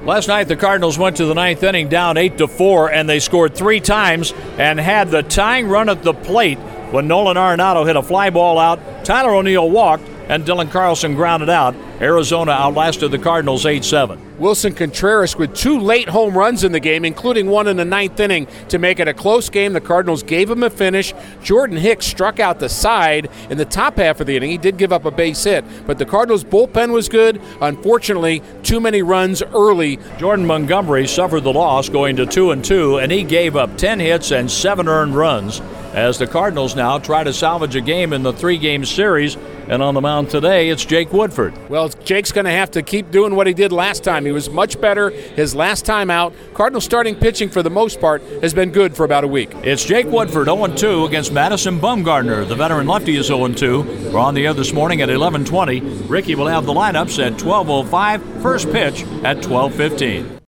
Last night, the Cardinals went to the ninth inning down 8-4, and they scored 3 times and had the tying run at the plate when Nolan Arenado hit a fly ball out. Tyler O'Neill walked, and Dylan Carlson grounded out. Arizona outlasted the Cardinals 8-7. Wilson Contreras with 2 late home runs in the game, including one in the ninth inning to make it a close game. The Cardinals gave him a finish. Jordan Hicks struck out the side in the top half of the inning. He did give up a base hit, but the Cardinals' bullpen was good. Unfortunately, too many runs early. Jordan Montgomery suffered the loss, going to 2-2, and he gave up 10 hits and 7 earned runs as the Cardinals now try to salvage a game in the 3-game series. And on the mound today, it's Jake Woodford. Well, Jake's going to have to keep doing what he did last time. He was much better his last time out. Cardinals starting pitching, for the most part, has been good for about a week. It's Jake Woodford, 0-2 against Madison Bumgarner. The veteran lefty is 0-2. We're on the air this morning at 11:20. Ricky will have the lineups at 12:05. First pitch at 12:15.